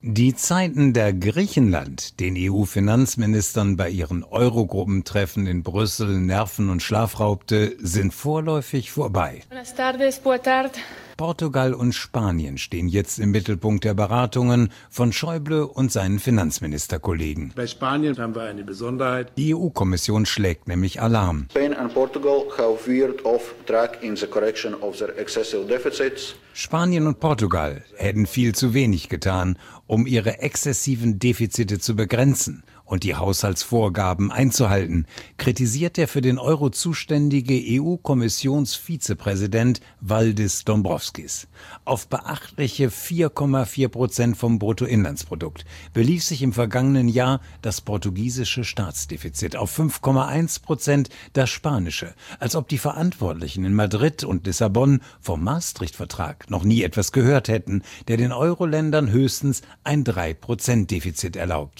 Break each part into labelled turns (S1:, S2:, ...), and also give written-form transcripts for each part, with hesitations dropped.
S1: Die Zeiten, der Griechenland den EU-Finanzministern bei ihren Eurogruppentreffen in Brüssel Nerven und Schlaf raubte, sind vorläufig vorbei.
S2: Buenas tardes, boa tarde.
S1: Portugal und Spanien stehen jetzt im Mittelpunkt der Beratungen von Schäuble und seinen Finanzministerkollegen.
S3: Bei Spanien haben wir eine Besonderheit.
S1: Die EU-Kommission schlägt nämlich Alarm.
S4: Spain and Portugal have veered off track in the correction of their excessive deficits.
S1: Spanien und Portugal hätten viel zu wenig getan, um ihre exzessiven Defizite zu begrenzen und die Haushaltsvorgaben einzuhalten, kritisiert der für den Euro zuständige EU-Kommissionsvizepräsident Valdis Dombrovskis. Auf beachtliche 4,4% vom Bruttoinlandsprodukt belief sich im vergangenen Jahr das portugiesische Staatsdefizit, auf 5,1% das spanische, als ob die Verantwortlichen in Madrid und Lissabon vom Maastricht-Vertrag noch nie etwas gehört hätten, der den Euro-Ländern höchstens ein 3%-Defizit erlaubt.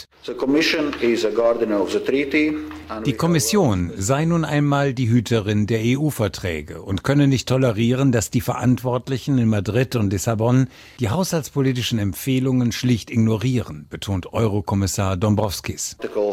S1: Die Kommission sei nun einmal die Hüterin der EU-Verträge und könne nicht tolerieren, dass die Verantwortlichen in Madrid und Lissabon die haushaltspolitischen Empfehlungen schlicht ignorieren, betont Eurokommissar Dombrovskis.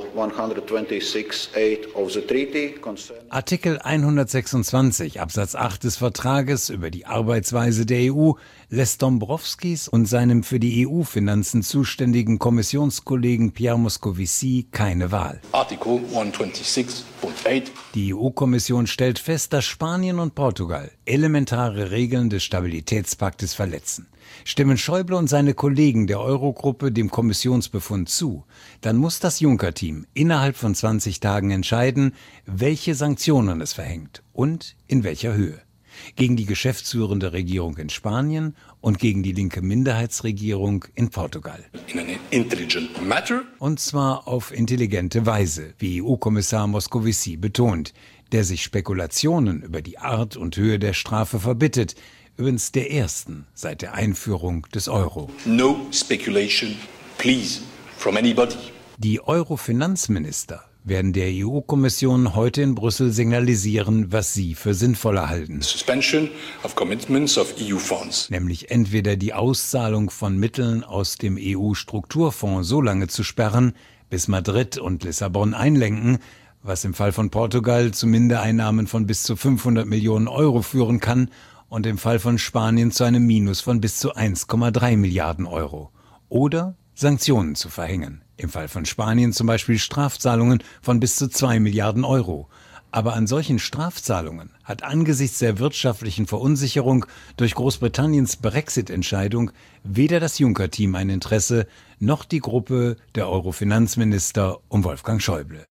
S1: Artikel 126 Absatz 8 des Vertrages über die Arbeitsweise der EU lässt Dombrovskis und seinem für die EU-Finanzen zuständigen Kommissionskollegen Pierre Moscovici keine Wahl.
S5: Artikel 126.8.
S1: Die EU-Kommission stellt fest, dass Spanien und Portugal elementare Regeln des Stabilitätspaktes verletzen. Stimmen Schäuble und seine Kollegen der Eurogruppe dem Kommissionsbefund zu, dann muss das Juncker-Team innerhalb von 20 Tagen entscheiden, welche Sanktionen es verhängt und in welcher Höhe. Gegen die geschäftsführende Regierung in Spanien und gegen die linke Minderheitsregierung in Portugal.
S5: In an intelligent matter.
S1: Und zwar auf intelligente Weise, wie EU-Kommissar Moscovici betont, der sich Spekulationen über die Art und Höhe der Strafe verbittet, übrigens der ersten seit der Einführung des Euro.
S5: No speculation, please, from anybody.
S1: Die Euro-Finanzminister werden der EU-Kommission heute in Brüssel signalisieren, was sie für sinnvoller halten.
S5: Suspension of commitments of EU funds.
S1: Nämlich entweder die Auszahlung von Mitteln aus dem EU-Strukturfonds so lange zu sperren, bis Madrid und Lissabon einlenken, was im Fall von Portugal zu Mindereinnahmen von bis zu 500 Millionen Euro führen kann und im Fall von Spanien zu einem Minus von bis zu 1,3 Milliarden Euro. Oder Sanktionen zu verhängen. Im Fall von Spanien zum Beispiel Strafzahlungen von bis zu 2 Milliarden Euro. Aber an solchen Strafzahlungen hat angesichts der wirtschaftlichen Verunsicherung durch Großbritanniens Brexit-Entscheidung weder das Juncker-Team ein Interesse, noch die Gruppe der Euro-Finanzminister um Wolfgang Schäuble.